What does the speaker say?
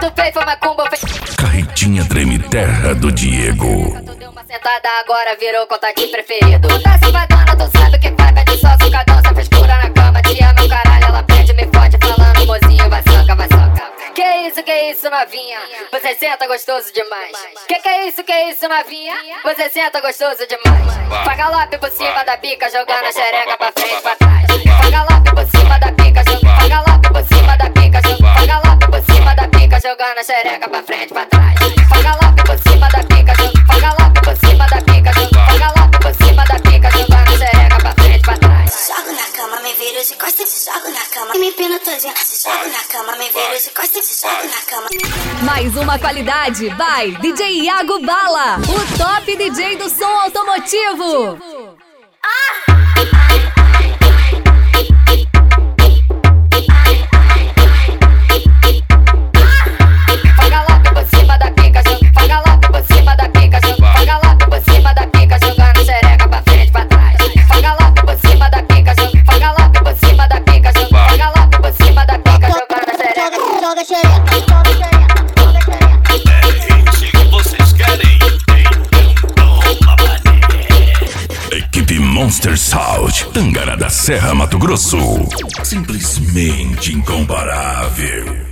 chupei, foi macumba. Carretinha treme terra do Diego. Tu deu uma sentada, agora virou contatinho preferido. Tu tá safadona, tu sabe o que faz, pede só sucadão, essa frescura na cama. Te ama o caralho, ela pede, me fode, falando mozinho, vai soca, vai soca. Que isso, novinha? Você senta gostoso demais. Que é isso, novinha? Você senta gostoso demais. Paga lápis por cima da pica, jogando a xereca pra frente e pra trás. Paga lápis por cima da pica, paga lápis por cima da pica, paga lápis por cima da pica, jogando a xereca pra frente e pra trás. Paga lápis por cima da pica, paga lápis por cima da pica, paga lápis por cima da pica, jogando a xereca pra frente e pra trás. Jogo na cama, me viro de costas, se jogo na cama. Me pino todinha, se jogo na cama, me viro de costas, se jogo na cama. Mais uma qualidade, vai DJ Iago Bala, o top DJ do som automotivo. Paga lápis por cima da pica, paga lápis por cima da pica, paga lápis por cima da pica, jogando xereca pra frente e pra trás. Paga lápis por cima da pica, paga lápis por cima da pica, paga lápis por cima da pica, jogando xereca. Joga xereca, joga xereca. Equipe Monster Sound, Tangará da Serra, Mato Grosso. Simplesmente incomparável.